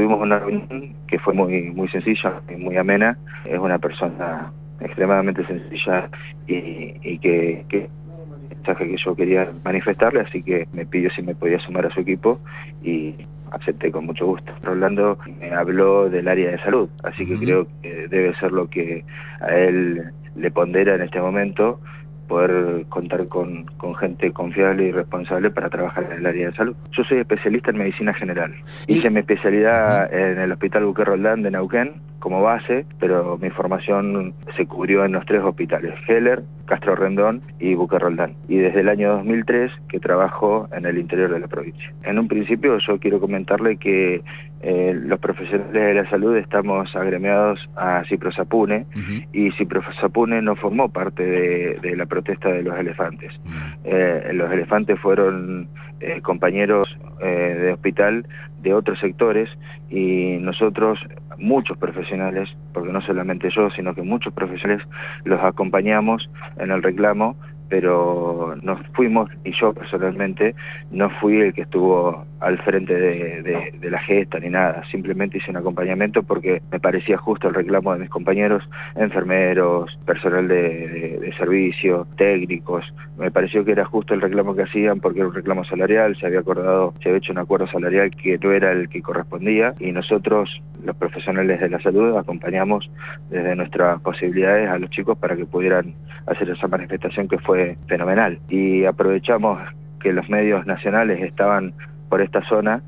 tuvimos una reunión que fue muy sencilla y muy amena. Es una persona extremadamente sencilla y que mensaje que yo quería manifestarle, así que me pidió si me podía sumar a su equipo y acepté con mucho gusto. Rolando me habló del área de salud, así que creo que debe ser lo que a él le pondera en este momento, poder contar con gente confiable y responsable para trabajar en el área de salud. Yo soy especialista en medicina general. Hice mi especialidad en el Hospital Buque Roldán de Neuquén como base, pero mi formación se cubrió en los 3 hospitales: Heller, Castro Rendón y Buque Roldán. Y desde el año 2003 que trabajo en el interior de la provincia. En un principio yo quiero comentarle que los profesionales de la salud estamos agremiados a Ciprosapune, y Ciprosapune no formó parte de la protesta de los elefantes. Los elefantes fueron compañeros de hospital de otros sectores, y nosotros, muchos profesionales, porque no solamente yo, sino que muchos profesionales los acompañamos en el reclamo, pero nos fuimos, y yo personalmente no fui el que estuvo al frente de la gesta ni nada, simplemente hice un acompañamiento porque me parecía justo el reclamo de mis compañeros, enfermeros, personal de servicio, técnicos. Me pareció que era justo el reclamo que hacían, porque era un reclamo salarial, se había hecho un acuerdo salarial que no era el que correspondía, y nosotros, los profesionales de la salud, acompañamos desde nuestras posibilidades a los chicos para que pudieran hacer esa manifestación, que fue fenomenal. Y aprovechamos que los medios nacionales estaban por esta zona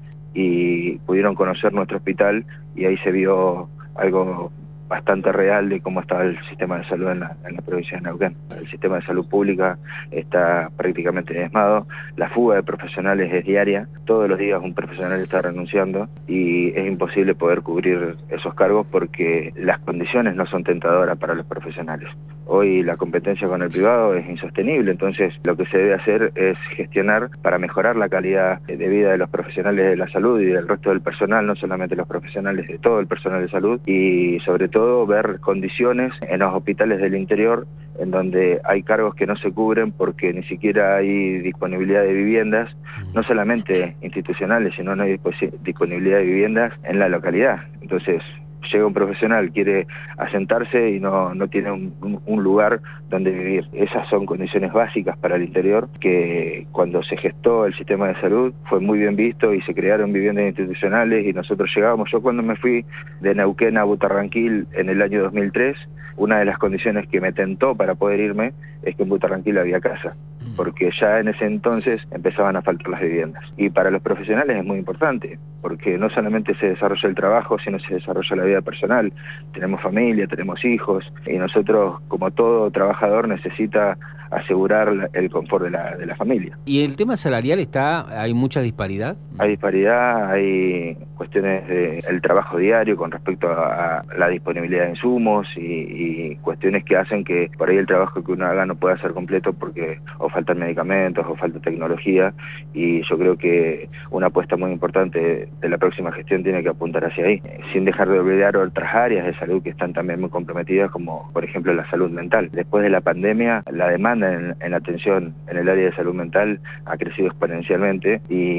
y pudieron conocer nuestro hospital, y ahí se vio algo bastante real de cómo estaba el sistema de salud en la provincia de Neuquén. El sistema de salud pública está prácticamente diezmado, la fuga de profesionales es diaria, todos los días un profesional está renunciando y es imposible poder cubrir esos cargos porque las condiciones no son tentadoras para los profesionales. Hoy la competencia con el privado es insostenible, entonces lo que se debe hacer es gestionar para mejorar la calidad de vida de los profesionales de la salud y del resto del personal, no solamente los profesionales, de todo el personal de salud, y sobre todo ver condiciones en los hospitales del interior en donde hay cargos que no se cubren porque ni siquiera hay disponibilidad de viviendas, no solamente institucionales, sino no hay disponibilidad de viviendas en la localidad. Entonces llega un profesional, quiere asentarse y no tiene un lugar donde vivir. Esas son condiciones básicas para el interior, que cuando se gestó el sistema de salud fue muy bien visto y se crearon viviendas institucionales, y nosotros llegábamos. Yo cuando me fui de Neuquén a Butarranquil en el año 2003, una de las condiciones que me tentó para poder irme es que en Butarranquil había casa, porque ya en ese entonces empezaban a faltar las viviendas. Y para los profesionales es muy importante, porque no solamente se desarrolla el trabajo, sino se desarrolla la vida personal. Tenemos familia, tenemos hijos, y nosotros, como todo trabajador, necesita asegurar el confort de la familia. ¿Y el tema salarial hay mucha disparidad? Hay disparidad, hay cuestiones del trabajo diario con respecto a la disponibilidad de insumos y cuestiones que hacen que por ahí el trabajo que uno haga no pueda ser completo porque o faltan medicamentos o falta tecnología, y yo creo que una apuesta muy importante de la próxima gestión tiene que apuntar hacia ahí, sin dejar de olvidar otras áreas de salud que están también muy comprometidas, como por ejemplo la salud mental. Después de la pandemia, la demanda en la atención en el área de salud mental ha crecido exponencialmente,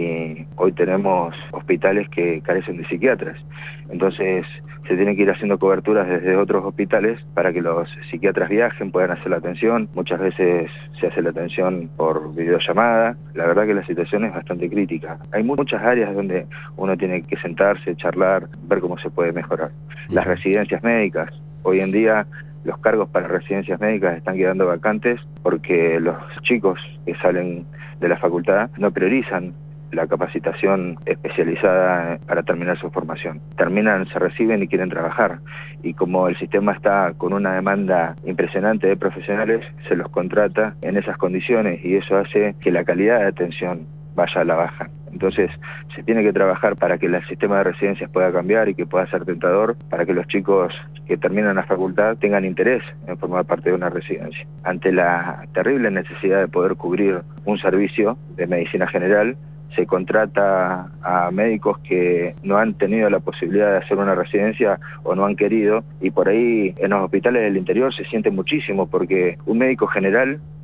y hoy tenemos hospitales que carecen de psiquiatras. Entonces se tienen que ir haciendo coberturas desde otros hospitales para que los psiquiatras viajen, puedan hacer la atención. Muchas veces se hace la atención por videollamada. La verdad que la situación es bastante crítica. Hay muchas áreas donde uno tiene que sentarse, charlar, ver cómo se puede mejorar. Las residencias médicas, hoy en día los cargos para residencias médicas están quedando vacantes porque los chicos que salen de la facultad no priorizan la capacitación especializada para terminar su formación. Terminan, se reciben y quieren trabajar. Y como el sistema está con una demanda impresionante de profesionales, se los contrata en esas condiciones, y eso hace que la calidad de atención vaya a la baja. Entonces se tiene que trabajar para que el sistema de residencias pueda cambiar y que pueda ser tentador, para que los chicos que terminan la facultad tengan interés en formar parte de una residencia. Ante la terrible necesidad de poder cubrir un servicio de medicina general, se contrata a médicos que no han tenido la posibilidad de hacer una residencia o no han querido, y por ahí en los hospitales del interior se siente muchísimo, porque un médico general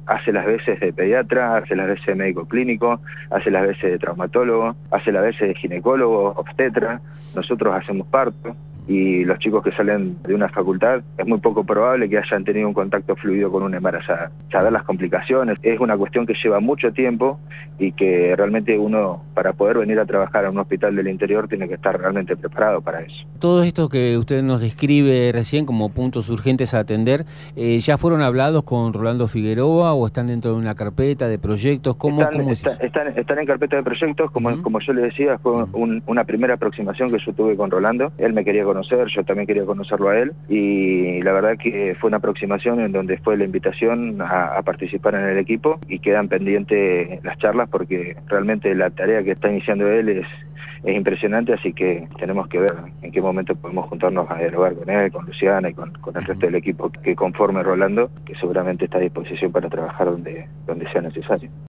hace las veces de pediatra, hace las veces de médico clínico, hace las veces de traumatólogo, hace las veces de ginecólogo, obstetra, nosotros hacemos parto. Y los chicos que salen de una facultad es muy poco probable que hayan tenido un contacto fluido con una embarazada. Saber las complicaciones es una cuestión que lleva mucho tiempo y que realmente uno, para poder venir a trabajar a un hospital del interior, tiene que estar realmente preparado para eso. Todo esto que usted nos describe recién como puntos urgentes a atender, ¿ya fueron hablados con Rolando Figueroa o están dentro de una carpeta de proyectos? ¿Cómo es eso? Están en carpeta de proyectos, como yo le decía, fue una primera aproximación que yo tuve con Rolando. Él me quería conocer, yo también quería conocerlo a él, y la verdad que fue una aproximación en donde fue la invitación a participar en el equipo, y quedan pendientes las charlas porque realmente la tarea que está iniciando él es impresionante, así que tenemos que ver en qué momento podemos juntarnos a dialogar con él, con Luciana y con el resto del equipo que conforme Rolando, que seguramente está a disposición para trabajar donde sea necesario.